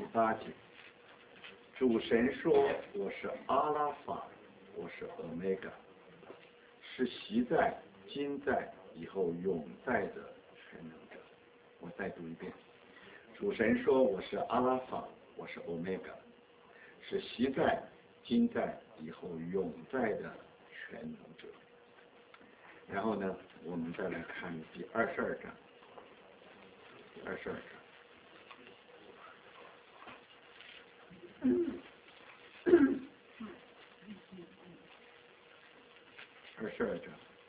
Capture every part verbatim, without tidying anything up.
第八节，主神说：“我是阿拉法，我是欧米伽，是昔在、今在、以后永在的全能者。”我再读一遍，主神说：“我是阿拉法，我是欧米伽，是昔在、今在、以后永在的全能者。”然后呢，我们再来看第二十二章。第二十二章。二十二章。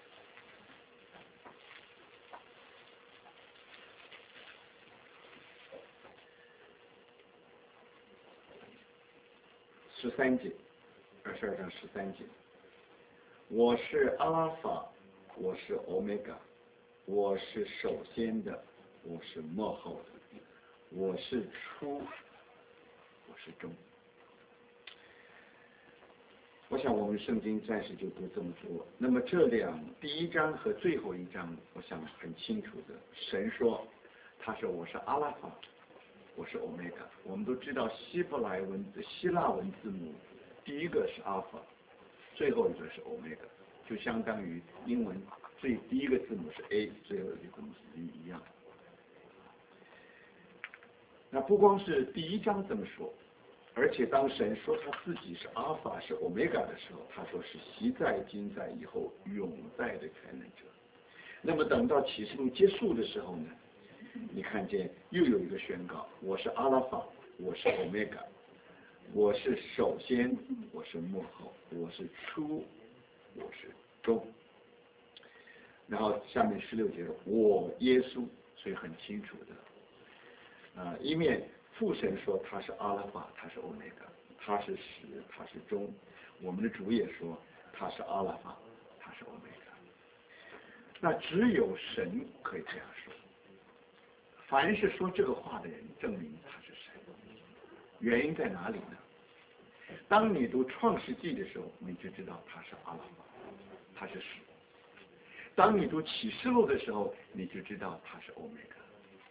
十三节，二十二章十三节，我是阿拉法，我是欧米伽，我是首先的，我是末后的，我是初，我是终。我想我们圣经暂时就读这么多。那么这两第一章和最后一章，我想很清楚的，神说，他说我是阿拉法，我是欧米伽。我们都知道希伯来文字、希腊文字母，第一个是阿法，最后一个是欧米伽，就相当于英文最第一个字母是 A， 最后一个字母是 B 一样。那不光是第一章这么说，而且当神说他自己是阿法是欧米伽的时候，他说是昔在、今在、以后永在的全能者。那么等到启示录结束的时候呢，你看见又有一个宣告：我是阿拉法，我是欧米伽，我是首先，我是末后，我是初，我是终。然后下面十六节，我耶稣，所以很清楚的，呃，一面父神说他是阿拉法，他是欧米伽，他是始，他是终。我们的主也说他是阿拉法，他是欧米伽。那只有神可以这样说。凡是说这个话的人，证明他是神。原因在哪里呢？当你读创世纪的时候，你就知道他是阿拉法，他是始。当你读启示录的时候，你就知道他是欧米伽。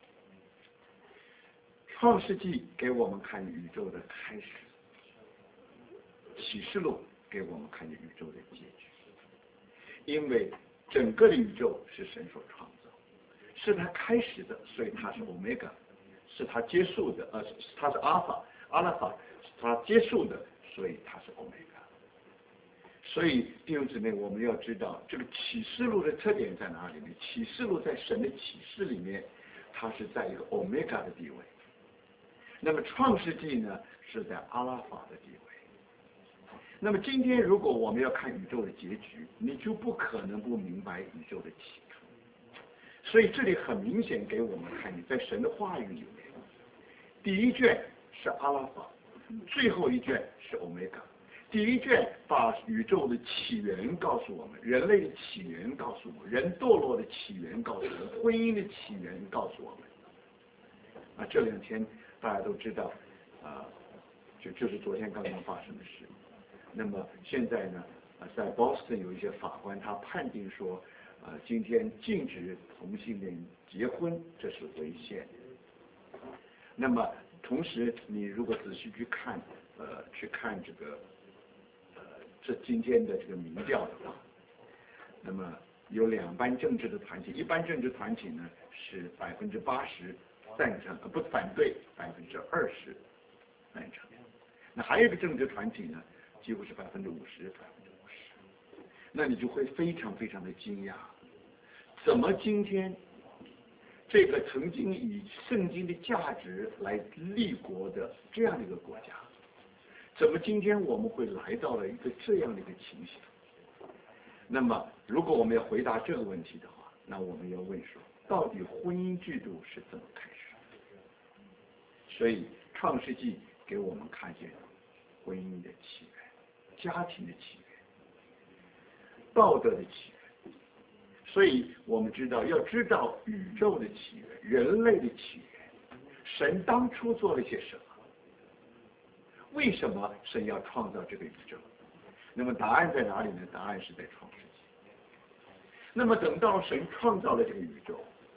创世纪给我们看宇宙的开始，启示录给我们看宇宙的结局。因为整个的宇宙是神所创造，是他开始的，所以他是欧米伽；是他结束的，呃，他是阿法、阿拉法，是他结束的，所以他是欧米伽。所以弟兄姊妹，我们要知道这个启示录的特点在哪里呢？启示录在神的启示里面，它是在一个欧米伽的地位。那么创世纪呢，是在阿拉法的地位。那么今天如果我们要看宇宙的结局，你就不可能不明白宇宙的起初。所以这里很明显给我们看，你在神的话语里面，第一卷是阿拉法，最后一卷是欧米伽。第一卷把宇宙的起源告诉我们，人类的起源告诉我们，人堕落的起源告诉我们，婚姻的起源告诉我们。啊，这两天大家都知道，啊，就就是昨天刚刚发生的事。那么现在呢，啊，在 Boston 有一些法官他判定说，啊，今天禁止同性恋结婚，这是违宪的。那么同时，你如果仔细去看，呃，去看这个。这今天的这个民调的话，那么有两班政治的团体，一般政治团体呢是百分之八十赞成，呃不反对，百分之二十赞成。那还有一个政治团体呢，几乎是百分之五十，百分之五十。那你就会非常非常的惊讶，怎么今天这个曾经以圣经的价值来立国的这样的一个国家？怎么今天我们会来到了一个这样的一个情形？那么如果我们要回答这个问题的话，那我们要问说，到底婚姻制度是怎么开始的？所以创世纪给我们看见婚姻的起源、家庭的起源、道德的起源。所以我们知道，要知道宇宙的起源、人类的起源，神当初做了些什么？为什么神要创造这个宇宙？那么答案在哪里呢？答案是在创世纪。那么等到神创造了这个宇宙，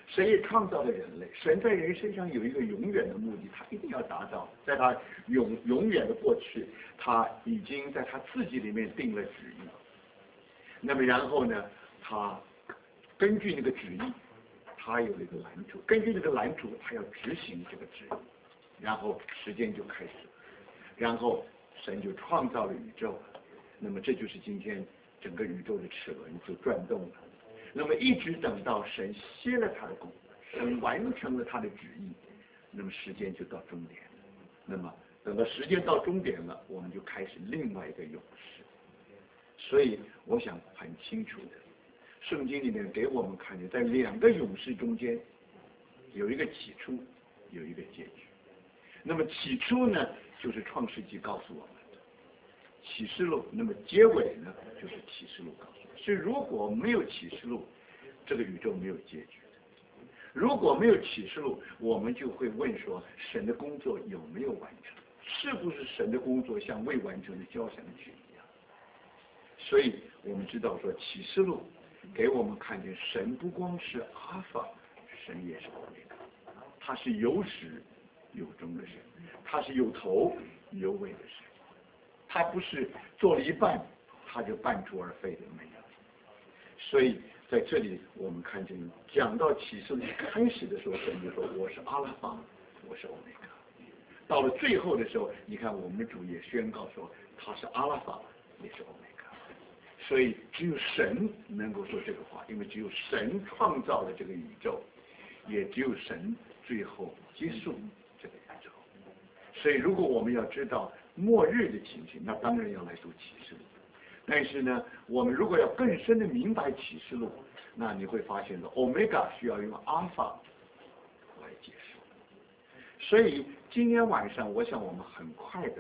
神也创造了人类，神在人身上有一个永远的目的，他一定要达到，在他永永远的过去，他已经在他自己里面定了旨意。那么然后呢，他根据那个旨意，他有了一个蓝图，根据这个蓝图，他要执行这个旨意，然后时间就开始，然后神就创造了宇宙。那么这就是今天整个宇宙的齿轮就转动了。那么一直等到神歇了他的功，神完成了他的旨意，那么时间就到终点了。那么等到时间到终点了，我们就开始另外一个永世。所以我想很清楚的，圣经里面给我们看见，在两个永世中间有一个起初，有一个结局。那么起初呢，就是创世纪告诉我们的启示录，那么结尾呢，就是启示录告诉我们。所以如果没有启示录，这个宇宙没有结局的。如果没有启示录，我们就会问说，神的工作有没有完成？是不是神的工作像未完成的交响曲一样？所以我们知道说，启示录给我们看见，神不光是阿法，神也是欧米伽，他是有始有终的神，他是有头有尾的神，他不是做了一半他就半途而废的，没有。所以在这里我们看见，讲到启示录开始的时候，神就说我是阿拉法，我是欧米伽。到了最后的时候，你看我们的主也宣告说他是阿拉法，也是欧米伽。所以只有神能够说这个话，因为只有神创造了这个宇宙，也只有神最后结束这个宇宙。所以如果我们要知道末日的情形，那当然要来读启示录。但是呢，我们如果要更深的明白启示录，那你会发现的 Omega 需要用 Alpha 来解释。所以今天晚上，我想我们很快的，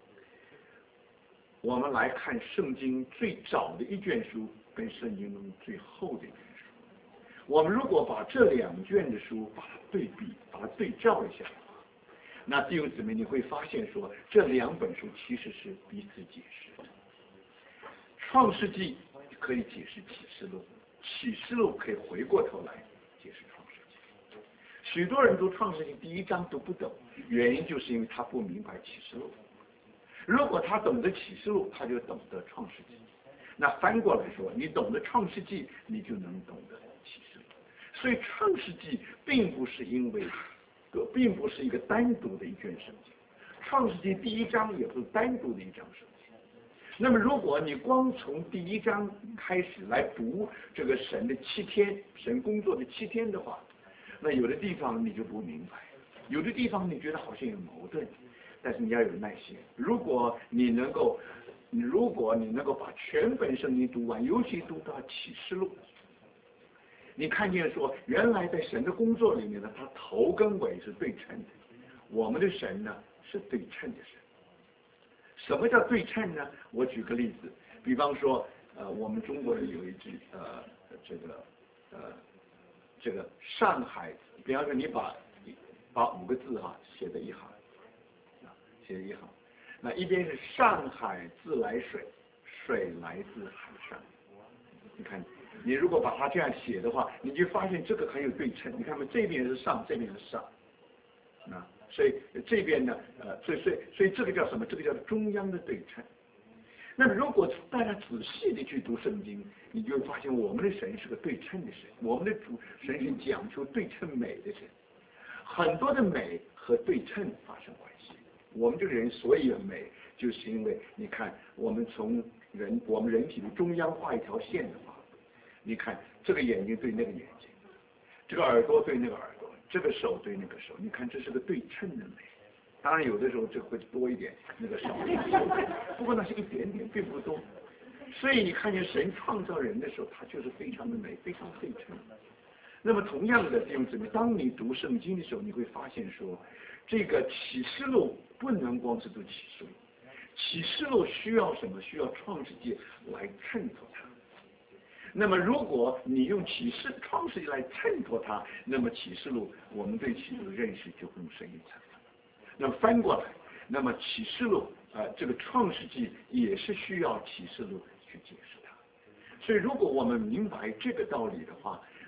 我们来看圣经最早的一卷书跟圣经中最后的一卷书。我们如果把这两卷的书把它对比，把它对照一下，那弟兄姊妹你会发现说，这两本书其实是彼此解释的。创世纪可以解释启示录，启示录可以回过头来解释创世纪。许多人读创世纪第一章都不懂，原因就是因为他不明白启示录。如果他懂得启示录，他就懂得创世纪。那翻过来说，你懂得创世纪，你就能懂得启示录。所以创世纪并不是因为，并不是一个单独的一卷圣经。创世纪第一章也不是单独的一章圣经。那么如果你光从第一章开始来读这个神的七天，神工作的七天的话，那有的地方你就不明白，有的地方你觉得好像有矛盾，但是你要有耐心。如果你能够，如果你能够把全本圣经读完，尤其读到启示录，你看见说，原来在神的工作里面呢，他头跟尾是对称的。我们的神呢是对称的神。什么叫对称呢？我举个例子，比方说，呃，我们中国人有一句，呃，这个，呃，这个上海，比方说你把把五个字哈写在一行，啊，写在一行，那一边是上海自来水，水来自海上，你看，你如果把它这样写的话，你就发现这个很有对称。你看嘛，这边是上，这边是上，啊。所以这边呢，呃，所以所以所以这个叫什么？这个叫中央的对称。那么如果大家仔细的去读圣经，你就会发现我们的神是个对称的神，我们的主神是讲求对称美的神。很多的美和对称发生关系。我们这个人所以有美，就是因为你看，我们从人我们人体的中央画一条线的话，你看这个眼睛对那个眼睛，这个耳朵对那个耳朵。这个手对那个手，你看这是个对称的美。当然有的时候这会多一点，那个少一点，不过那是一点点，并不多。所以你看见神创造人的时候，他就是非常的美，非常对称。那么同样的弟兄姊妹，当你读圣经的时候，你会发现说，这个启示录不能光是读启示录，启示录需要什么？需要创世纪来衬托它。那么如果你用启示创世纪来衬托它，那么启示录我们对启示录的认识就更深一层。那么翻过来，那么启示录呃这个创世纪也是需要启示录去解释它。所以如果我们明白这个道理的话，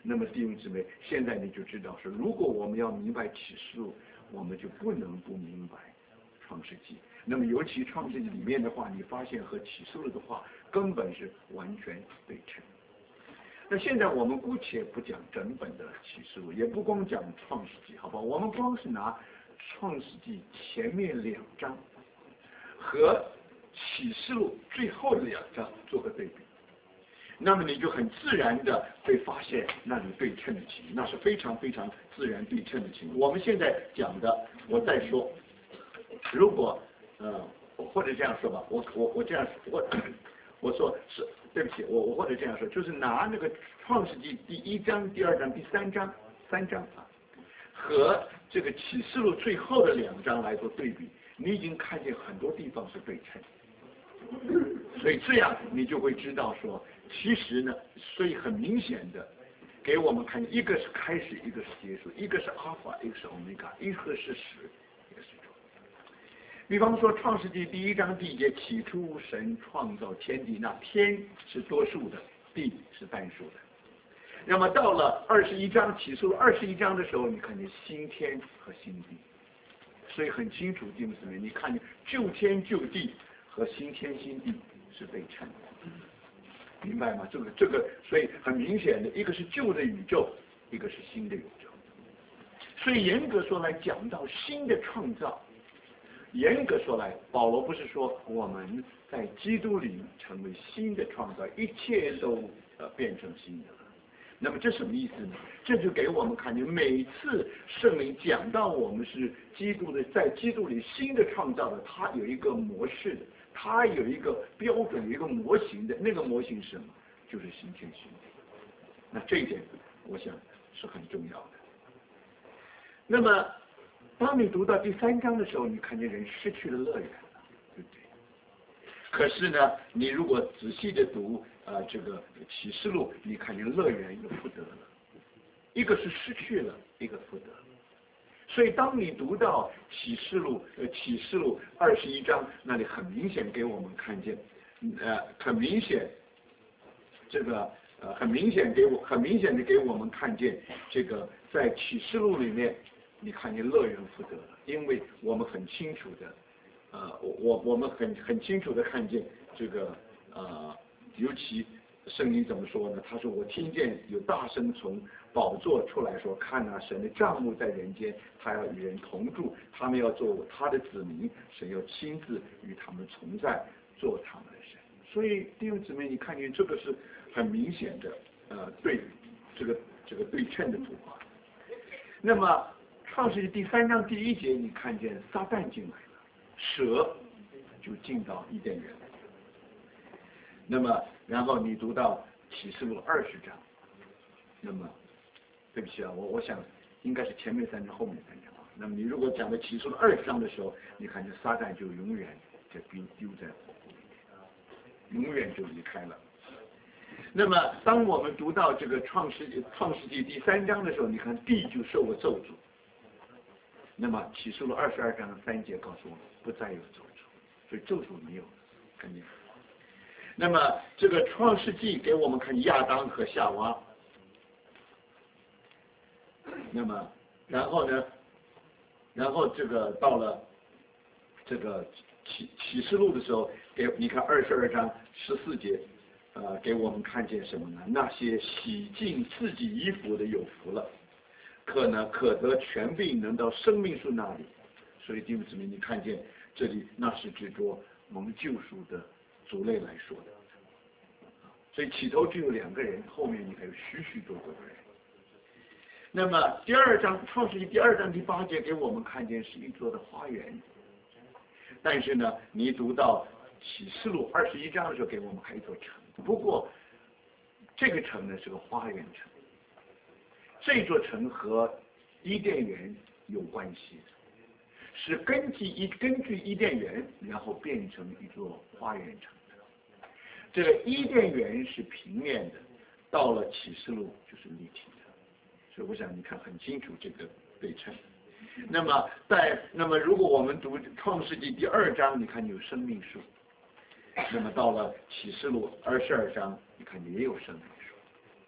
那么弟兄姊妹，现在你就知道说，如果我们要明白启示录，我们就不能不明白创世纪。那么尤其创世纪里面的话，你发现和启示录的话根本是完全对称。那现在我们姑且不讲整本的启示录，也不光讲创世纪，好吧？我们光是拿创世纪前面两章和启示录最后的两章做个对比，那么你就很自然的会发现那里对称的情，那是非常非常自然对称的情。我们现在讲的，我再说，如果呃或者这样说吧，我我我这样我我说是。对不起，我我或者这样说，就是拿那个创世纪第一章、第二章、第三章三章啊，和这个启示录最后的两章来做对比，你已经看见很多地方是对称，所以这样你就会知道说，其实呢，所以很明显的给我们看，一个是开始，一个是结束，一个是阿尔法，一个是欧米伽，一个是始，一个是终。比方说，《创世纪》第一章第一节，起初神创造天地，那天是多数的，地是单数的。那么到了二十一章，起初二十一章的时候，你看见新天和新地，所以很清楚，弟兄姊妹，你看见旧天旧地和新天新地是对称的，明白吗？这个这个，所以很明显的，一个是旧的宇宙，一个是新的宇宙。所以严格说来，讲到新的创造。严格说来，保罗不是说我们在基督里成为新的创造，一切都呃变成新的了。那么这什么意思呢？这就给我们看见，每次圣灵讲到我们是基督的，在基督里新的创造的，它有一个模式的，它有一个标准，有一个模型的。那个模型是什么？就是新天新地。那这一点，我想是很重要的。那么。当你读到第三章的时候，你看见人失去了乐园了，对不对？可是呢，你如果仔细的读呃这个启示录，你看见乐园又复得了，一个是失去了，一个复得了。所以当你读到启示录呃启示录二十一章，那里很明显给我们看见，呃很明显这个呃很明显给我很明显的给我们看见这个在启示录里面。你看见乐园复得了，因为我们很清楚的，呃，我我们很很清楚的看见这个呃，尤其圣经怎么说呢？他说我听见有大声从宝座出来说，看啊，神的帐幕在人间，他要与人同住，他们要做他的子民，神要亲自与他们同在，做他们的神。所以弟兄姊妹，你看见这个是很明显的呃对这个这个对称的图画。那么。创世纪第三章第一节，你看见撒旦进来了，蛇就进到伊甸园了。那么，然后你读到启示录二十章，那么，对不起啊，我我想应该是前面三章，后面三章啊。那么你如果讲到启示录二十章的时候，你看见撒旦就永远就丢丢在火湖里面，永远就离开了。那么，当我们读到这个创世创世纪第三章的时候，你看地就受了咒诅。那么启示录二十二章的三节告诉我们，不再有咒诅，所以咒诅没有了，看见。那么这个创世纪给我们看亚当和夏娃，那么然后呢，然后这个到了这个启启示录的时候，给你看二十二章十四节，呃，给我们看见什么呢？那些洗净自己衣服的有福了。可呢，可得权柄，能到生命树那里。所以弟兄姊妹，你看见这里，那是指着蒙救赎的族类来说的。所以起头只有两个人，后面你还有许许多多的人。那么第二章创世纪第二章第八节给我们看见是一座的花园，但是呢，你读到启示录二十一章的时候，给我们还有一座城。不过这个城呢是个花园城。这座城和伊甸园有关系，是根据一根据伊甸园，然后变成一座花园城的。这个伊甸园是平面的，到了启示录就是立体的，所以我想你看很清楚这个对称。那么在那么如果我们读创世纪第二章，你看有生命树，那么到了启示录二十二章，你看也有生命树。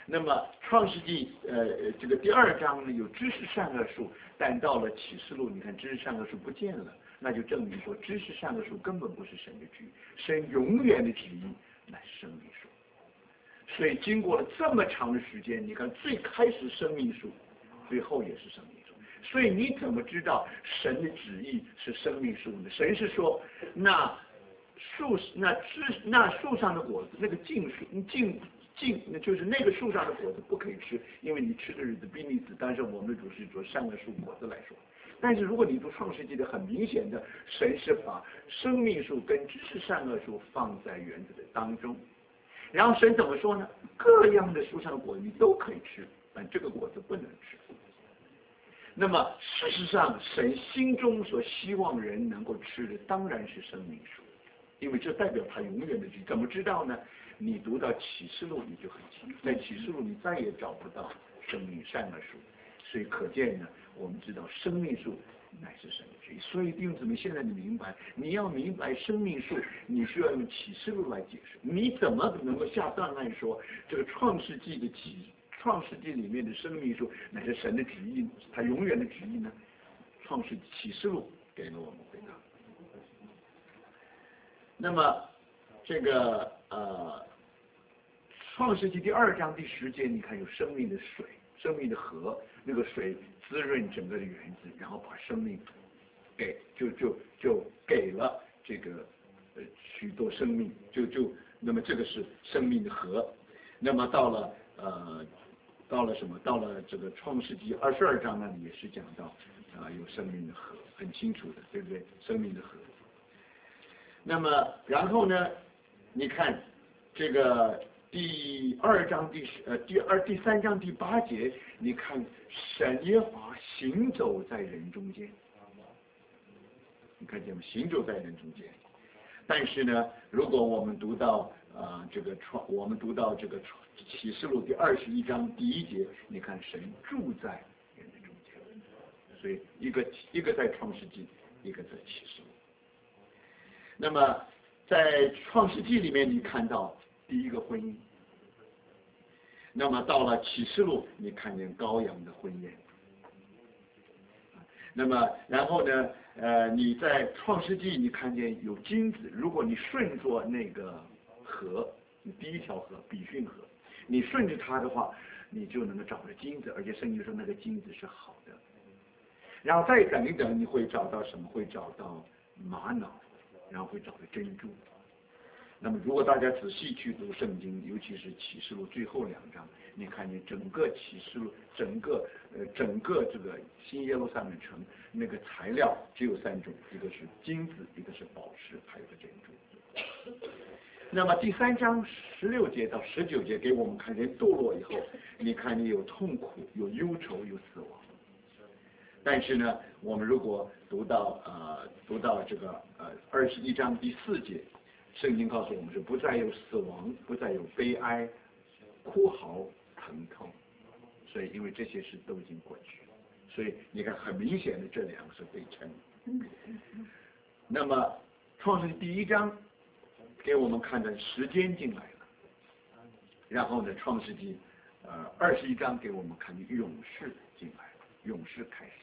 那么创世纪呃这个第二章呢有知识善恶树，但到了启示录，你看知识善恶树不见了，那就证明说知识善恶树根本不是神的旨意，神永远的旨意乃是生命树。所以经过了这么长的时间，你看最开始生命树，最后也是生命树。所以你怎么知道神的旨意是生命树呢？神是说，那树那枝那树上的果子，那个禁树禁禁，那就是那个树上的果子不可以吃，因为你吃的日子必你死。但是我们的主是说善恶树果子来说。但是如果你读创世纪的，很明显的，神是把生命树跟知识善恶树放在园子的当中。然后神怎么说呢？各样的树上的果子你都可以吃，但这个果子不能吃。那么事实上，神心中所希望人能够吃的当然是生命树，因为这代表他永远的旨意。怎么知道呢？你读到启示录你就很清楚，在启示录你再也找不到生命善恶树，所以可见呢，我们知道生命树乃是神的旨意。所以弟兄姊妹，现在你明白，你要明白生命树，你需要用启示录来解释。你怎么能够下断案说这个创世纪的启创世纪里面的生命树乃是神的旨意，他永远的旨意呢？创世启示录给了我们回答。那么这个呃，创世纪第二章第十节，你看有生命的水，生命的河，那个水滋润整个的园子，然后把生命给就就就给了这个呃许多生命，就就那么这个是生命的河。那么到了呃到了什么？到了这个创世纪二十二章那里也是讲到啊、呃、有生命的河，很清楚的，对不对？生命的河。那么然后呢？你看这个第二章第十呃第二第三章第八节，你看神耶和华行走在人中间，你看见吗？行走在人中间。但是呢，如果我们读到啊、呃、这个创，我们读到这个启示录第二十一章第一节，你看神住在人的中间，所以一个一个在创世纪，一个在启示录。那么在创世纪里面，你看到第一个婚姻；那么到了启示录，你看见羔羊的婚宴。那么然后呢，呃，你在创世纪你看见有金子，如果你顺着那个河，第一条河比逊河，你顺着它的话，你就能够找到金子，而且圣经说那个金子是好的。然后再等一等，你会找到什么？会找到玛瑙。然后会找到珍珠。那么如果大家仔细去读圣经，尤其是启示录最后两章，你看见整个启示录，整个呃整个这个新耶路撒冷城那个材料只有三种，一个是金子，一个是宝石，还有个珍珠。那么第三章十六节到十九节给我们看见堕落以后，你看见有痛苦，有忧愁，有死亡。但是呢，我们如果读到呃读到这个呃二十一章第四节，圣经告诉我们是不再有死亡，不再有悲哀、哭嚎、疼痛。所以因为这些事都已经过去，所以你看很明显的这两个是对称。那么创世第一章给我们看的时间进来了，然后呢创世纪呃二十一章给我们看的勇士进来了，勇士开始。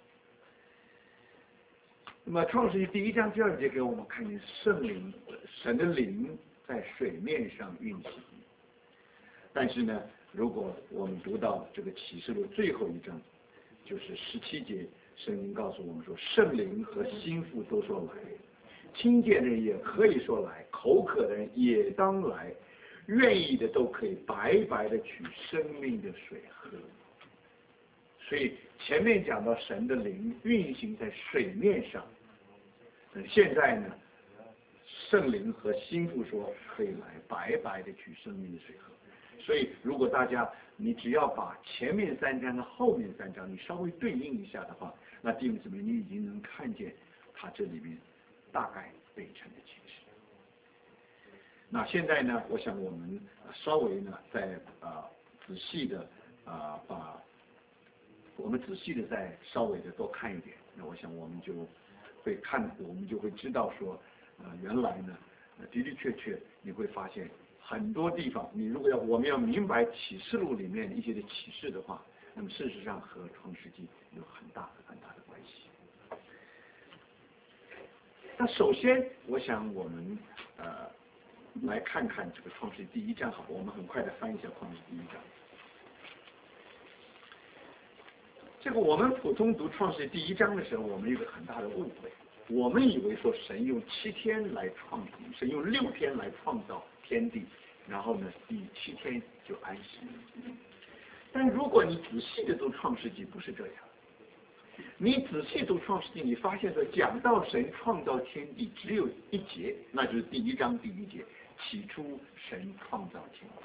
那么创世纪第一章第二节给我们看见圣灵，神的灵在水面上运行。但是呢，如果我们读到这个启示录最后一章，就是十七节，圣经告诉我们说，圣灵和心腹都说来，听见的人也可以说来，口渴的人也当来，愿意的都可以白白的取生命的水喝。所以前面讲到神的灵运行在水面上，现在呢，圣灵和心腹说可以来白白的取生命的水喝。所以如果大家你只要把前面三章和后面三章你稍微对应一下的话，那弟兄姊妹你已经能看见它这里面大概对称的情形。那现在呢，我想我们稍微呢再啊、呃、仔细的啊、呃、把我们仔细的再稍微的多看一点，那我想我们就会看，我们就会知道说，呃，原来呢，的的确确你会发现很多地方，你如果要我们要明白启示录里面一些的启示的话，那么事实上和创世纪有很大的很大的关系。那首先，我想我们呃来看看这个创世纪第一章，好，我们很快的翻一下创世纪第一章。这个我们普通读创世纪第一章的时候，我们有个很大的误会，我们以为说神用七天来创造，神用六天来创造天地，然后呢第七天就安息。但如果你仔细的读创世纪，不是这样。你仔细读创世纪，你发现说讲到神创造天地只有一节，那就是第一章第一节，起初神创造天地。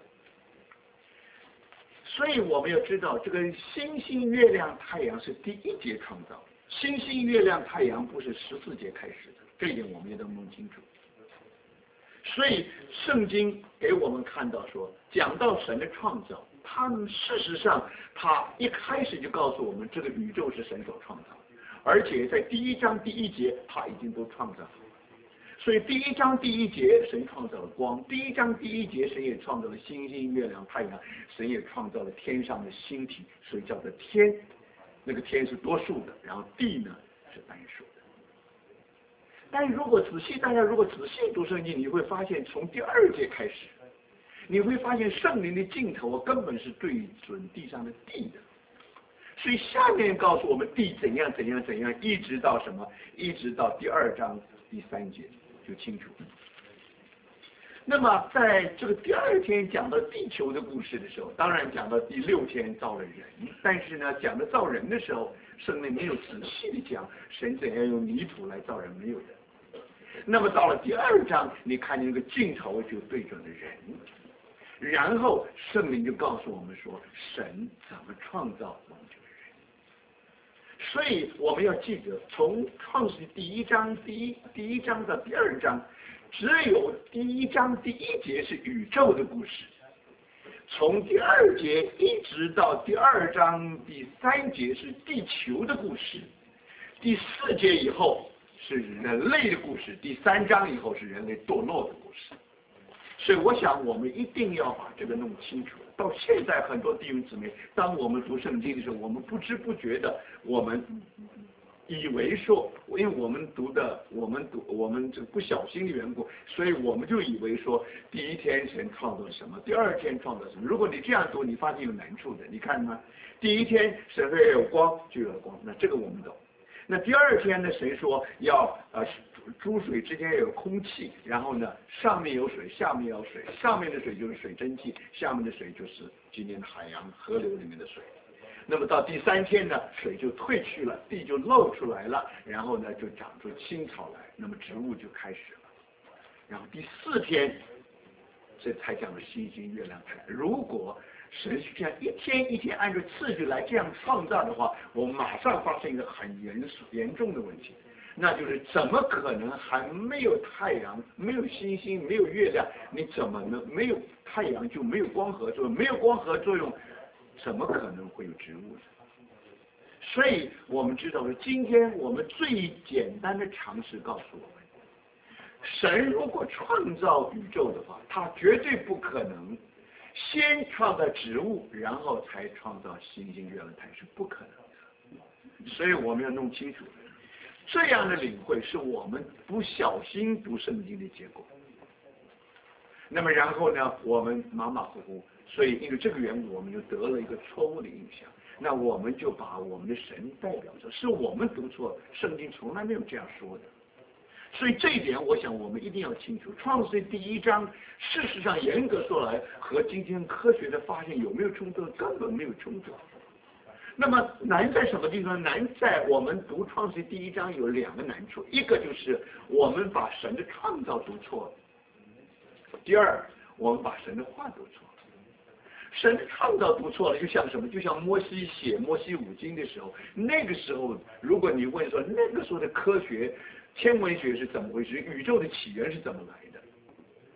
所以我们要知道，这个星星、月亮、太阳是第一节创造，星星、月亮、太阳不是十四节开始的，这一点我们也都弄清楚。所以圣经给我们看到说，讲到神的创造，他们事实上他一开始就告诉我们，这个宇宙是神所创造，而且在第一章第一节他已经都创造了。所以第一章第一节神创造了光，第一章第一节神也创造了星星、月亮、太阳，神也创造了天上的星体，所以叫做天。那个天是多数的，然后地呢是单数的。但如果仔细，大家如果仔细读圣经，你会发现从第二节开始，你会发现圣灵的镜头根本是对准地上的地的。所以下面告诉我们地怎样怎样怎样，一直到什么？一直到第二章第三节就清楚。那么在这个第二天讲到地球的故事的时候，当然讲到第六天造了人，但是呢，讲到造人的时候，圣灵没有仔细的讲神怎样用泥土来造人，没有的。那么到了第二章，你看见那个镜头就对准了人，然后圣灵就告诉我们说，神怎么创造我们这个人。所以我们要记得，从创世第一章第一第一章到第二章，只有第一章第一节是宇宙的故事，从第二节一直到第二章第三节是地球的故事，第四节以后是人类的故事，第三章以后是人类堕落的故事。所以我想我们一定要把这个弄清楚。到现在很多弟兄姊妹，当我们读圣经的时候，我们不知不觉的，我们以为说，因为我们读的，我们读我们这个不小心的缘故，所以我们就以为说，第一天神创造什么，第二天创造什么。如果你这样读，你发现有难处的。你看吗？第一天神说要有光，就有光，那这个我们懂。那第二天呢，谁说要呃诸水之间要有空气，然后呢上面有水，下面有水，上面的水就是水蒸气，下面的水就是今天的海洋河流里面的水。那么到第三天呢，水就退去了，地就露出来了，然后呢就长出青草来，那么植物就开始了。然后第四天，这才讲了星星、月亮、太阳。如果神是这样一天一天按照次序来这样创造的话，我们马上发生一个很严严重的问题，那就是怎么可能还没有太阳、没有星星、没有月亮，你怎么能没有太阳就没有光合作用？没有光合作用，怎么可能会有植物呢？所以我们知道，今天我们最简单的常识告诉我们，神如果创造宇宙的话，他绝对不可能先创造植物，然后才创造星星、月亮、太阳，是不可能的。所以我们要弄清楚，这样的领会是我们不小心读圣经的结果。那么然后呢，我们马马虎虎，所以因为这个缘故，我们就得了一个错误的印象。那我们就把我们的神代表着，是我们读错，圣经从来没有这样说的。所以这一点，我想我们一定要清楚。创世第一章，事实上严格说来，和今天科学的发现有没有冲突？根本没有冲突。那么难在什么地方？难在我们读创世第一章有两个难处，一个就是我们把神的创造读错了；第二，我们把神的话读错了。神的创造读错了，就像什么？就像摩西写摩西五经的时候，那个时候，如果你问说那个时候的科学、天文学是怎么回事，宇宙的起源是怎么来的？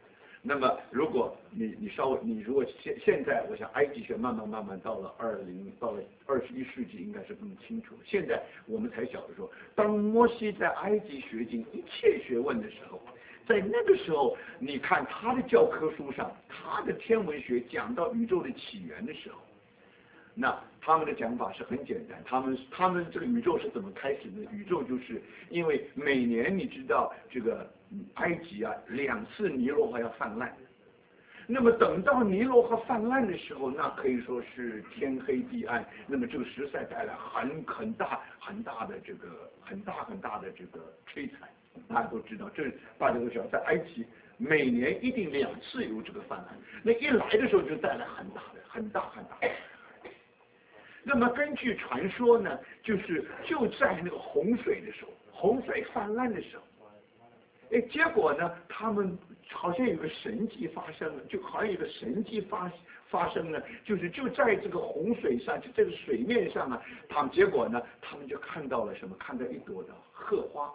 那么，如果你你稍微你如果现现在，我想埃及学慢慢慢慢到了二零到了二十一世纪，应该是更清楚。现在我们才晓得说，当摩西在埃及学尽一切学问的时候，在那个时候，你看他的教科书上，他的天文学讲到宇宙的起源的时候，那他们的讲法是很简单，他们他们这个宇宙是怎么开始的？宇宙就是因为每年你知道这个埃及啊两次尼罗河要泛滥，那么等到尼罗河泛滥的时候，那可以说是天黑地暗，那么这个实在带来很很大很大的这个很大很大的这个摧残。大家都知道，这大家都知道，在埃及每年一定两次有这个泛滥，那一来的时候就带来很大的很大很大的。那么根据传说呢，就是就在那个洪水的时候，洪水泛滥的时候，哎，结果呢，他们好像有个神迹发生了，就好像有个神迹发发生了，就是就在这个洪水上，就这个水面上啊，他们结果呢，他们就看到了什么？看到一朵的荷花。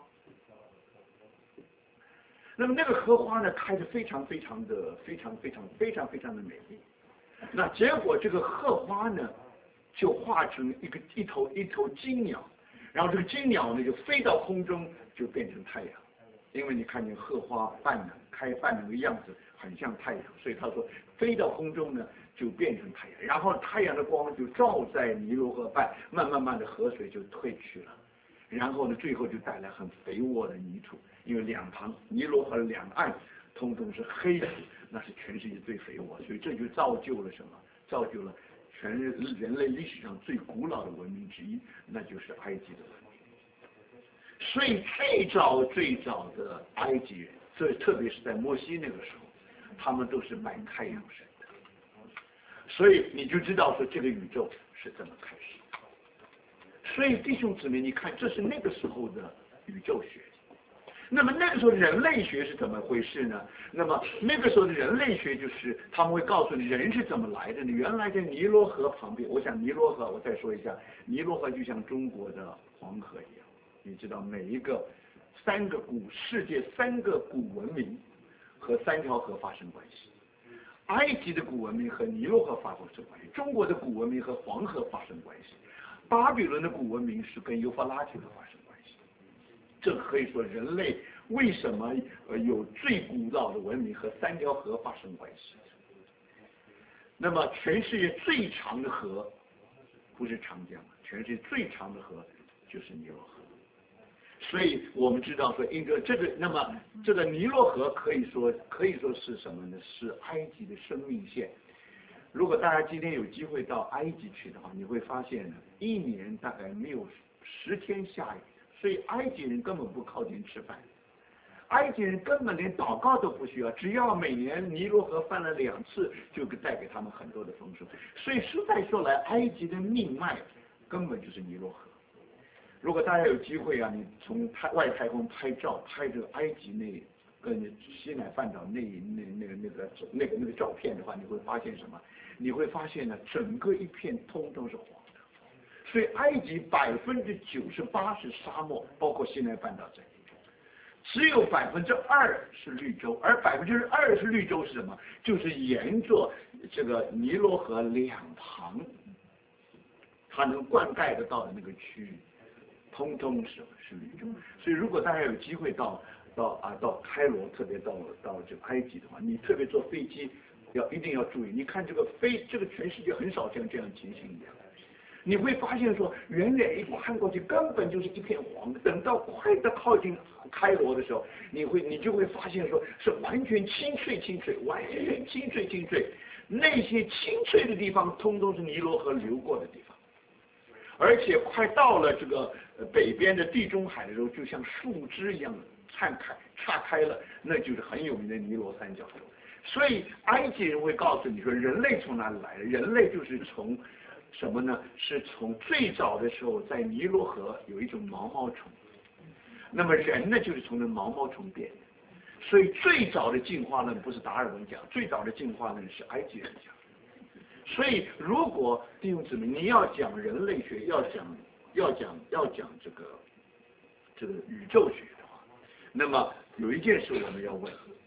那么那个荷花呢，开得非常非常的非常非常非常非常的美丽。那结果这个荷花呢，就化成一个一头一头金鸟，然后这个金鸟呢就飞到空中，就变成太阳。因为你看见荷花瓣呢开瓣那个样子很像太阳，所以他说飞到空中呢就变成太阳，然后太阳的光就照在尼罗河畔，慢慢慢的河水就退去了，然后呢最后就带来很肥沃的泥土，因为两旁尼罗河两岸通通是黑土，那是全世界最肥沃，所以这就造就了什么？造就了全人类历史上最古老的文明之一，那就是埃及的文明。所以最早最早的埃及人，所以特别是在摩西那个时候，他们都是拜太阳神的。所以你就知道说这个宇宙是怎么开始。所以弟兄姊妹，你看这是那个时候的宇宙学。那么那个时候人类学是怎么回事呢？那么那个时候的人类学就是他们会告诉你人是怎么来的呢？原来在尼罗河旁边，我想尼罗河，我再说一下，尼罗河就像中国的黄河一样。你知道每一个三个古世界三个古文明和三条河发生关系，埃及的古文明和尼罗河发生关系，中国的古文明和黄河发生关系，巴比伦的古文明是跟幼发拉底河发生关系。这可以说人类为什么呃有最古老的文明和三条河发生关系。那么全世界最长的河不是长江，全世界最长的河就是尼罗河。所以我们知道说，因着这个，那么这个尼罗河可以说可以说是什么呢？是埃及的生命线。如果大家今天有机会到埃及去的话，你会发现呢，一年大概没有十天下雨，所以埃及人根本不靠天吃饭，埃及人根本连祷告都不需要，只要每年尼罗河泛了两次，就带给他们很多的丰收。所以实在说来，埃及的命脉根本就是尼罗河。如果大家有机会啊，你从太外太空拍照，拍这个埃及那跟西奈半岛那那那个那个那个那个照片的话，你会发现什么？你会发现呢，整个一片通通是黄的。所以埃及百分之九十八是沙漠，包括西奈半岛在内，只有百分之二是绿洲，而百分之二是绿洲是什么？就是沿着这个尼罗河两旁，它能灌溉得到的那个区域。通通是是绿洲，所以如果大家有机会到到啊到开罗，特别到到这个埃及的话，你特别坐飞机要一定要注意。你看这个飞，这个全世界很少像这样情形一样，你会发现说，远远一看过去根本就是一片黄的，等到快的靠近开罗的时候，你会你就会发现说是完全清脆清脆，完全清脆清脆，那些清脆的地方，通通是尼罗河流过的地方。而且快到了这个北边的地中海的时候，就像树枝一样岔开岔开了，那就是很有名的尼罗三角洲。所以埃及人会告诉你说，人类从哪里来的？人类就是从什么呢？是从最早的时候在尼罗河有一种毛毛虫，那么人呢就是从那毛毛虫变的。所以最早的进化论不是达尔文讲，最早的进化论是埃及人讲。所以，如果弟兄姊妹你要讲人类学，要讲要讲要讲这个这个宇宙学的话，那么有一件事我们要问：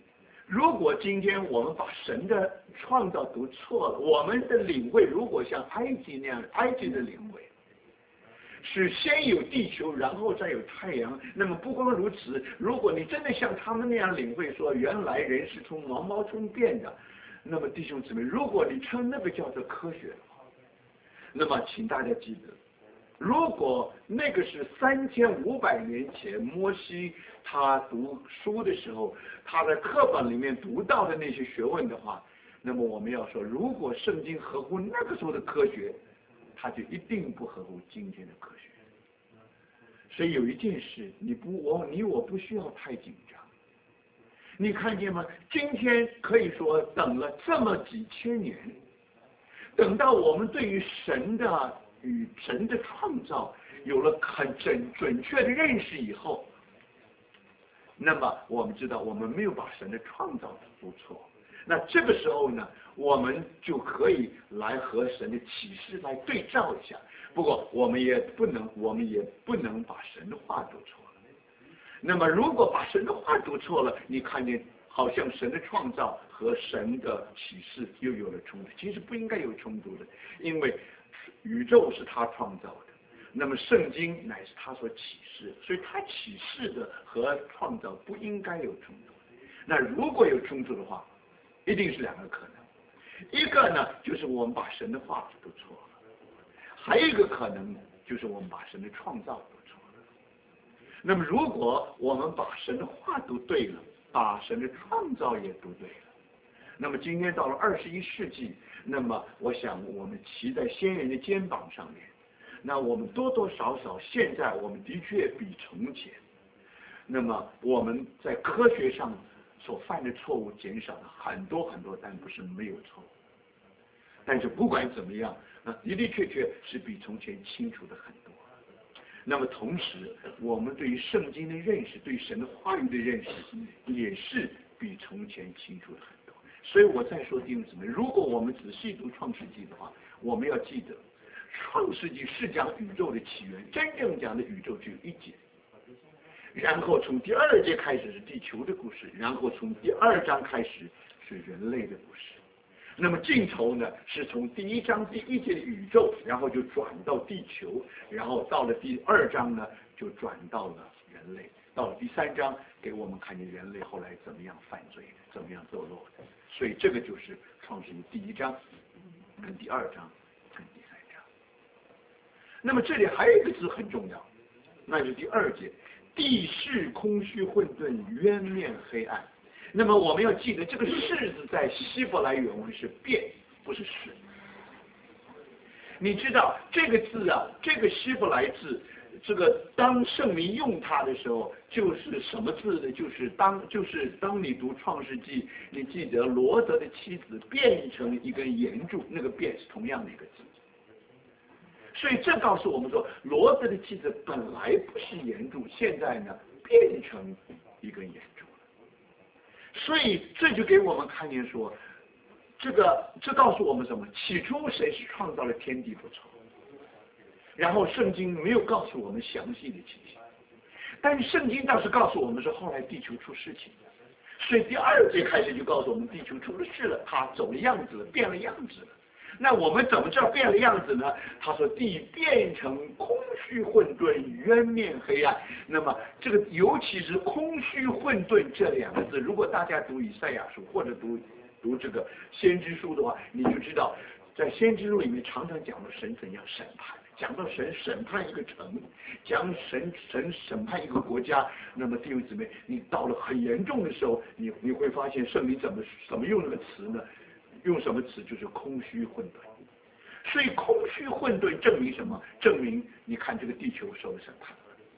如果今天我们把神的创造读错了，我们的领会如果像埃及那样，埃及的领会是先有地球，然后再有太阳。那么不光如此，如果你真的像他们那样领会说，原来人是从毛毛虫变的，那么弟兄姊妹，如果你称那个叫做科学的话，那么请大家记得，如果那个是三千五百年前摩西他读书的时候，他在课本里面读到的那些学问的话，那么我们要说，如果圣经合乎那个时候的科学，它就一定不合乎今天的科学。所以有一件事，你不我你我不需要太紧张。你看见吗？今天可以说等了这么几千年，等到我们对于神的与神的创造有了很准准确的认识以后，那么我们知道我们没有把神的创造读错。那这个时候呢，我们就可以来和神的启示来对照一下。不过我们也不能，我们也不能把神的话读错了。那么如果把神的话读错了，你看见好像神的创造和神的启示又有了冲突。其实不应该有冲突的，因为宇宙是他创造的，那么圣经乃是他所启示，所以他启示的和创造不应该有冲突。那如果有冲突的话，一定是两个可能，一个呢就是我们把神的话读错了，还有一个可能就是我们把神的创造读错了。那么如果我们把神的话读对了，把神的创造也读对了，那么今天到了二十一世纪，那么我想我们骑在先人的肩膀上面，那我们多多少少现在我们的确比从前，那么我们在科学上所犯的错误减少了很多很多，但不是没有错误。但是不管怎么样，那的的确确是比从前清楚的很多。那么同时，我们对于圣经的认识，对神的话语的认识，也是比从前清楚了很多。所以我再说弟兄姊妹，如果我们仔细读创世纪的话，我们要记得，创世纪是讲宇宙的起源，真正讲的宇宙只有一节。然后从第二节开始是地球的故事，然后从第二章开始是人类的故事。那么尽头呢，是从第一章第一节的宇宙，然后就转到地球，然后到了第二章呢，就转到了人类，到了第三章给我们看见人类后来怎么样犯罪，怎么样堕落的。所以这个就是创世纪第一章跟第二章跟第三章。那么这里还有一个字很重要，那就是第二节。地势空虚混沌，渊面黑暗。那么我们要记得，这个势字在希伯来原文是变，不是势。你知道这个字啊，这个希伯来字，这个当圣灵用它的时候，就是什么字呢？就是当就是当你读创世纪，你记得罗德的妻子变成一根岩柱，那个变是同样的一个字。所以这告诉我们说，罗德的妻子本来不是岩柱，现在呢变成一根岩柱了。所以这就给我们看见说，这个这告诉我们什么？起初谁是创造了天地不错，然后圣经没有告诉我们详细的情形，但是圣经倒是告诉我们说，后来地球出事情了。所以第二节开始就告诉我们，地球出了事了，它走了样子了，变了样子了。那我们怎么知道变了样子呢？他说地变成空虚混沌，渊面黑暗。那么这个尤其是空虚混沌这两个字，如果大家读以赛亚书或者读读这个先知书的话，你就知道在先知书里面常常讲到神怎样审判，讲到神审判一个城，讲神神审判一个国家。那么弟兄姊妹，你到了很严重的时候，你你会发现圣灵怎么怎么用那个词呢？用什么词？就是空虚混沌。所以空虚混沌证明什么？证明你看这个地球受了审判。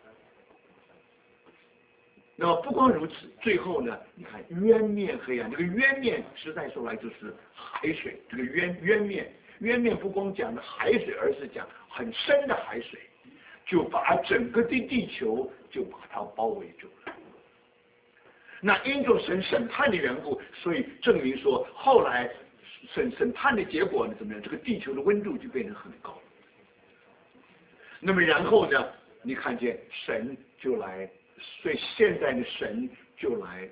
那么不光如此，最后呢，你看渊面黑暗，这个渊面实在说来就是海水，这个渊渊面渊面不光讲的海水，而是讲很深的海水，就把整个的地球就把它包围住了。那因着神审判的缘故，所以证明说后来审审判的结果呢怎么样？这个地球的温度就变得很高。那么然后呢，你看见神就来，所以现在的神就来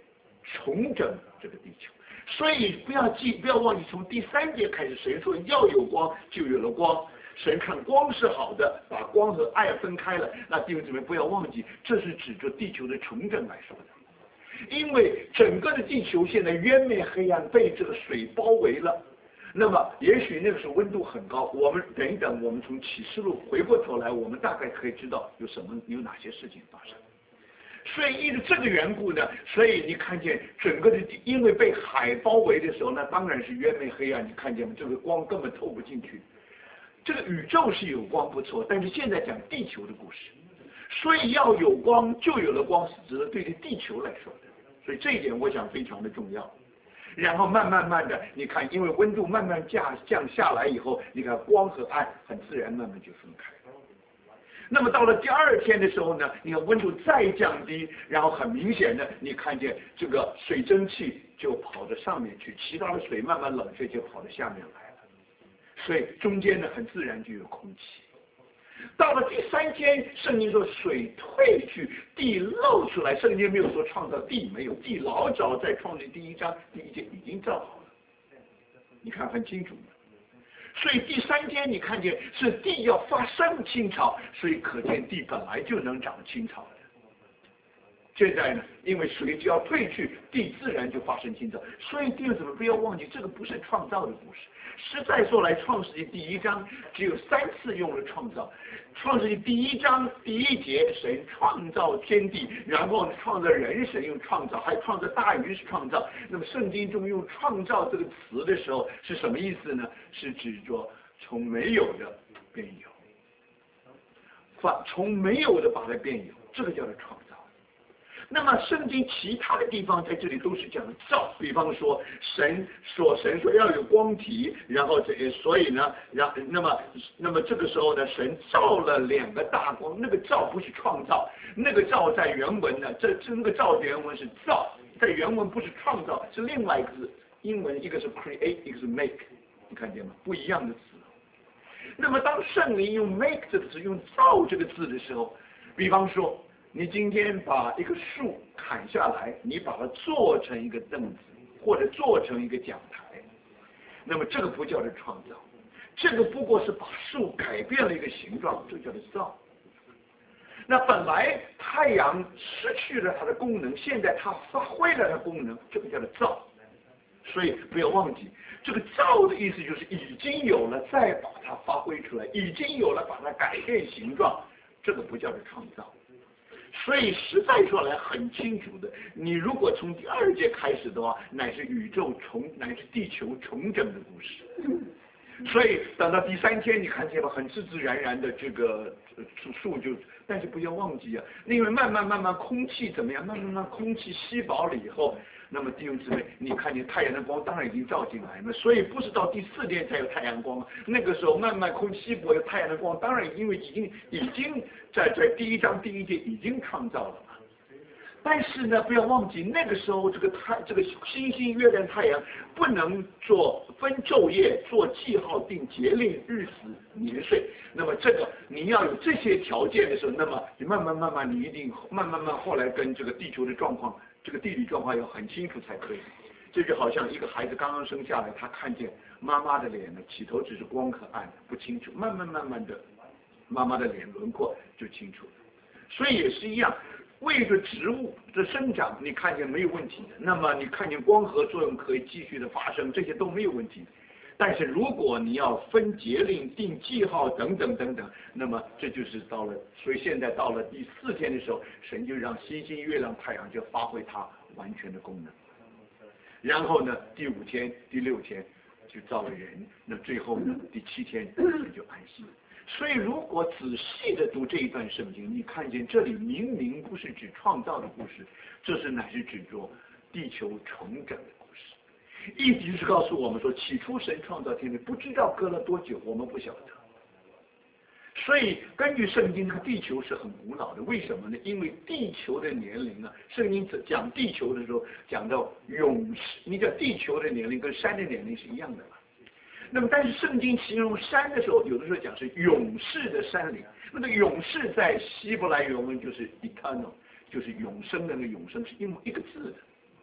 重整这个地球。所以不要记，不要忘记，从第三节开始，神说要有光，就有了光。神看光是好的，把光和爱分开了。那弟兄姊妹不要忘记，这是指着地球的重整来说的。因为整个的地球现在渊面黑暗，被这个水包围了。那么也许那个时候温度很高，我们等一等，我们从启示录回过头来，我们大概可以知道有什么有哪些事情发生。所以因为这个缘故呢，所以你看见整个的地，因为被海包围的时候，那当然是渊面黑暗，你看见吗？这个光根本透不进去。这个宇宙是有光不错，但是现在讲地球的故事，所以要有光就有了光，是指的对着地球来说的，所以这一点我想非常的重要。然后慢慢慢的，你看，因为温度慢慢降降下来以后，你看光和暗很自然慢慢就分开了。那么到了第二天的时候呢，你看温度再降低，然后很明显的，你看见这个水蒸气就跑到上面去，其他的水慢慢冷却就跑到下面来了。所以中间呢，很自然就有空气。到了第三天，圣经说水退去，地露出来。圣经没有说创造地，没有，地老早在创立第一章第一节已经造好了，你看很清楚。所以第三天你看见是地要发生青草，所以可见地本来就能长青草的。现在呢，因为水只要退去，地自然就发生青草。所以弟兄姊妹不要忘记，这个不是创造的故事。实在说来，创世纪第一章只有三次用了创造。创世纪第一章第一节，神创造天地，然后创造人，神用创造，还创造大鱼是创造。那么圣经中用创造这个词的时候是什么意思呢？是指着从没有的变有，把从没有的把它变有，这个叫做创造。那么圣经其他的地方在这里都是讲造，比方说神说神说要有光体，然后这所以呢，然那么那么这个时候呢，神造了两个大光，那个造不是创造，那个造在原文呢，这这那个造的原文是造，在原文不是创造，是另外一个字，英文一个是 create， 一个是 make， 你看见吗？不一样的词。那么当圣灵用 make 这个字，用造这个字的时候，比方说。你今天把一个树砍下来，你把它做成一个凳子，或者做成一个讲台，那么这个不叫做创造，这个不过是把树改变了一个形状，这叫做造。那本来太阳失去了它的功能，现在它发挥了它的功能，这个叫做造。所以不要忘记，这个造的意思就是已经有了，再把它发挥出来，已经有了，把它改变形状，这个不叫做创造。所以实在说来很清楚的，你如果从第二节开始的话，乃是宇宙重，乃是地球重整的故事。所以等到第三天，你看见了很自自然然的这个树就，但是不要忘记啊，因为慢慢慢慢空气怎么样，慢慢慢慢空气稀薄了以后，那么弟兄姊妹，你看见太阳的光当然已经照进来了，所以不是到第四天才有太阳光，那个时候慢慢空气稀薄，有太阳的光，当然因为已经已经在在第一章第一节已经创造了嘛。但是呢，不要忘记那个时候这个太这个星星、月亮、太阳不能做分昼夜、做记号、定节令、日子、年岁。那么这个你要有这些条件的时候，那么你慢慢慢慢你一定慢慢慢后来跟这个地球的状况、这个地理状况要很清楚才可以。这就好像一个孩子刚刚生下来，他看见妈妈的脸呢，起头只是光和暗，不清楚，慢慢慢慢的，妈妈的脸轮廓就清楚了。所以也是一样。为着植物的生长，你看见没有问题的，那么你看见光合作用可以继续的发生，这些都没有问题。但是如果你要分节令、定记号等等等等，那么这就是到了，所以现在到了第四天的时候，神就让星星、月亮、太阳就发挥它完全的功能。然后呢，第五天、第六天就造了人，那最后呢，第七天神就安息。所以，如果仔细的读这一段圣经，你看见这里明明不是指创造的故事，这是乃是指着地球重整的故事。意思就是告诉我们说，起初神创造天地，不知道隔了多久，我们不晓得。所以，根据圣经，这个地球是很古老的。为什么呢？因为地球的年龄啊，圣经讲地球的时候讲到永世，你讲地球的年龄跟山的年龄是一样的嘛。那么，但是圣经形容山的时候，有的时候讲是永世的山林。那个永世在希伯来原文就是 eternal， 就是永生的那个永生，是一一个字的。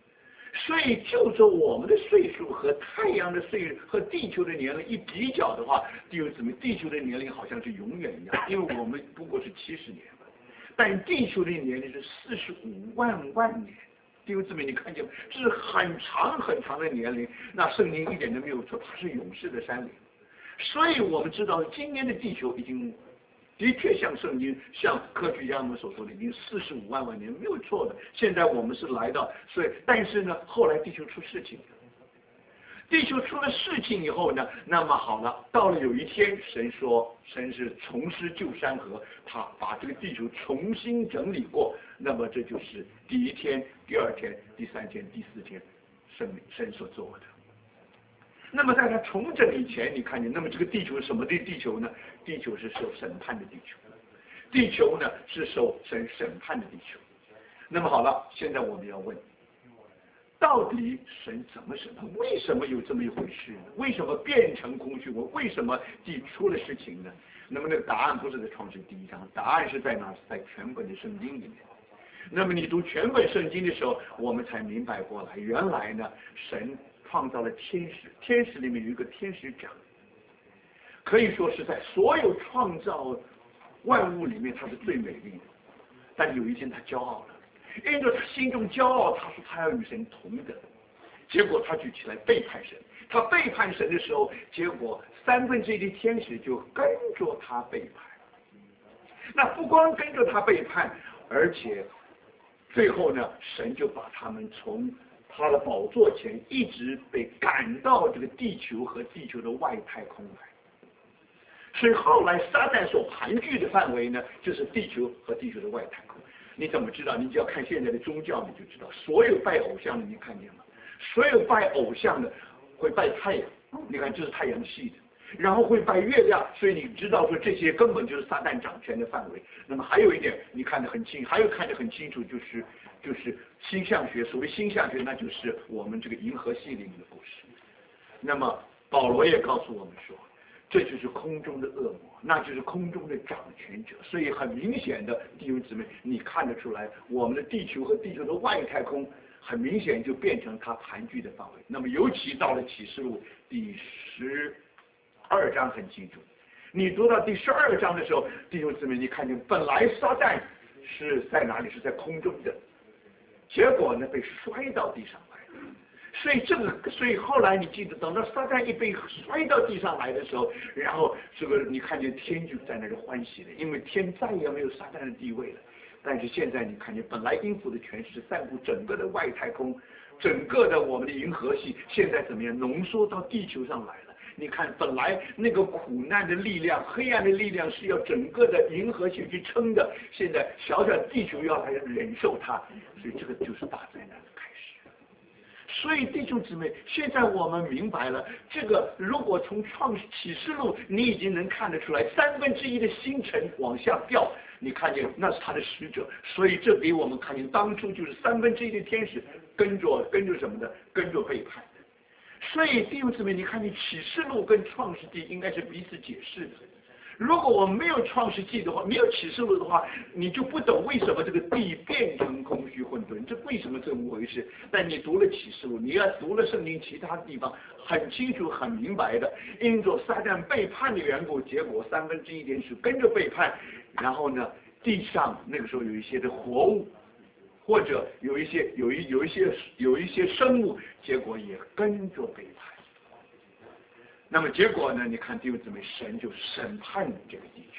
所以就说我们的岁数和太阳的岁数和地球的年龄一比较的话，弟兄姊妹，地球的年龄好像是永远一样，因为我们不过是七十年，但地球的年龄是四十五万万年。弟兄姊妹，你看见吗？这是很长很长的年龄。那圣经一点都没有错，它是永世的山岭。所以我们知道，今年的地球已经的确像圣经、像科学家们所说的，已经四十五万万年，没有错的。现在我们是来到，所以但是呢，后来地球出事情，地球出了事情以后呢，那么好了，到了有一天，神说，神是重施旧山河，他把这个地球重新整理过。那么这就是第一天、第二天、第三天、第四天，神神所做的。那么在他重整以前，你看见，那么这个地球是什么的地球呢？地球是受审判的地球，地球呢是受神审判的地球。那么好了，现在我们要问，到底神怎么审判？为什么有这么一回事呢？为什么变成空虚？我为什么地出了事情呢？那么那个答案不是在创世第一章，答案是在哪？在全本的圣经里面。那么你读全本圣经的时候，我们才明白过来，原来呢，神创造了天使，天使里面有一个天使长，可以说是在所有创造万物里面，他是最美丽的。但有一天他骄傲了，因着他心中骄傲，他说他要与神同等，结果他就起来背叛神。他背叛神的时候，结果三分之一的天使就跟着他背叛。那不光跟着他背叛，而且最后呢，神就把他们从他的宝座前一直被赶到这个地球和地球的外太空来。所以后来撒旦所盘踞的范围呢，就是地球和地球的外太空。你怎么知道？你只要看现在的宗教，你就知道，所有拜偶像的，你看见吗？所有拜偶像的会拜太阳，你看这是太阳系的。然后会拜月亮，所以你知道说这些根本就是撒旦掌权的范围。那么还有一点你看得很清，还有看得很清楚，就是就是星象学。所谓星象学，那就是我们这个银河系里面的故事。那么保罗也告诉我们说，这就是空中的恶魔，那就是空中的掌权者。所以很明显的，弟兄姊妹，你看得出来，我们的地球和地球的外太空很明显就变成它盘踞的范围。那么尤其到了启示录第十二章很清楚，你读到第十二章的时候，弟兄姊妹，你看见本来撒旦是在哪里？是在空中的，结果呢被摔到地上来了。所以这个，所以后来你记得，等到撒旦一被摔到地上来的时候，然后这个你看见天就在那里欢喜了，因为天再也没有撒旦的地位了。但是现在你看见，本来应付的权势散布整个的外太空，整个的我们的银河系，现在怎么样浓缩到地球上来了？你看，本来那个苦难的力量、黑暗的力量是要整个的银河系去撑的，现在小小地球要来忍受它，所以这个就是大灾难的开始。所以弟兄姊妹，现在我们明白了，这个如果从创启示录，你已经能看得出来，三分之一的星辰往下掉，你看见那是他的使者，所以这给我们看见，当初就是三分之一的天使跟着跟着什么的，跟着背叛。所以弟兄姊妹，你看见启示录跟创世纪应该是彼此解释的。如果我没有创世纪的话，没有启示录的话，你就不懂为什么这个地变成空虚混沌，这为什么这么回事？但你读了启示录，你要读了圣经其他地方，很清楚很明白的，因着撒旦背叛的缘故，结果三分之一点是跟着背叛，然后呢，地上那个时候有一些的活物。或者有一些有一有一些有一些生物，结果也跟着背叛。那么结果呢？你看弟兄姊妹，神就审判这个地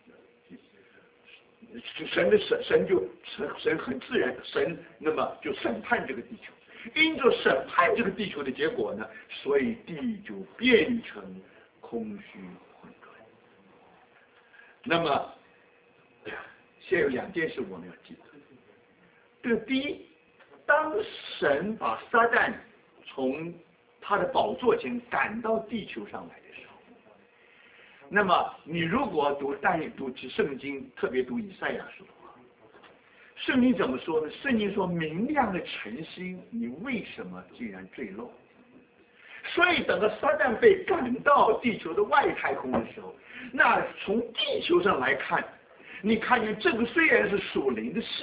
球，神的神神就神神很自然，神那么就审判这个地球。因着审判这个地球的结果呢，所以地就变成空虚混沌。那么现在有两件事我们要记得。这个第一，当神把撒旦从他的宝座前赶到地球上来的时候，那么你如果读但读圣经，特别读以赛亚书的话，圣经怎么说呢？圣经说明亮的晨星，你为什么竟然坠落？所以等到撒旦被赶到地球的外太空的时候，那从地球上来看，你看见这个虽然是属灵的事，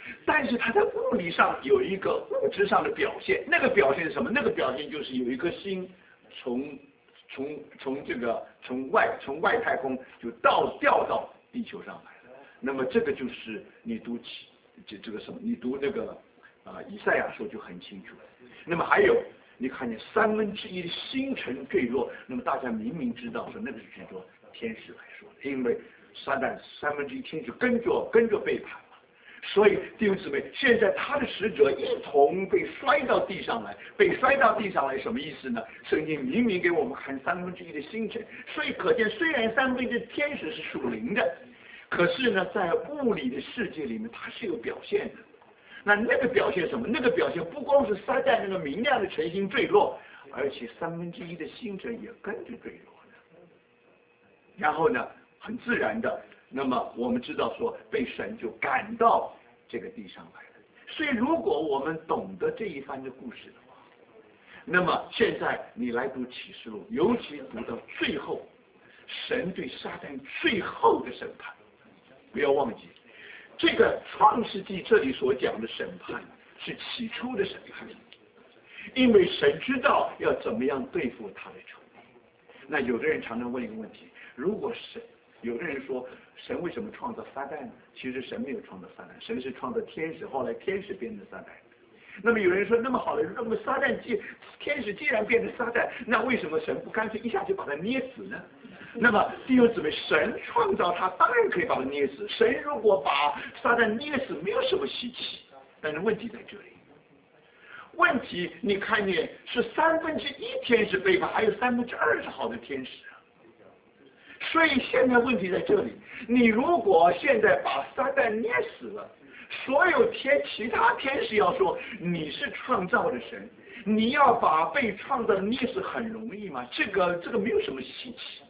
但是它在物理上有一个物质上的表现，那个表现是什么？那个表现就是有一颗星从从从这个从外从外太空就到掉到地球上来了。那么这个就是你读起这这个什么？你读那个啊、呃、以赛亚书就很清楚。那么还有你看见三分之一的星辰坠落，那么大家明明知道说那个是指着天使来说的，因为撒旦三分之一天使跟着跟着背叛嘛。所以弟兄姊妹，现在他的使者一同被摔到地上来，被摔到地上来什么意思呢？圣经明明给我们看三分之一的星辰，所以可见虽然三分之一的天使是属灵的，可是呢，在物理的世界里面它是有表现的。那那个表现什么？那个表现不光是撒旦那个明亮的晨星坠落，而且三分之一的星辰也跟着坠落的。然后呢，很自然的。那么我们知道说，被神就赶到这个地上来了。所以如果我们懂得这一番的故事的话，那么现在你来读启示录，尤其读到最后，神对撒旦最后的审判，不要忘记，这个创世纪这里所讲的审判是起初的审判，因为神知道要怎么样对付他的仇敌。那有的人常常问一个问题，如果神有的人说，神为什么创造撒旦呢？其实神没有创造撒旦，神是创造天使，后来天使变成撒旦。那么有人说，那么好了，那么撒旦既天使既然变成撒旦，那为什么神不干脆一下就把他捏死呢？那么弟兄姊妹，神创造他当然可以把他捏死，神如果把撒旦捏死，没有什么稀奇。但是问题在这里，问题你看见是三分之一天使背叛，还有三分之二是好的天使。所以现在问题在这里，你如果现在把撒旦捏死了，所有天其他天使要说你是创造的神，你要把被创造的捏死很容易吗？这个这个没有什么稀奇。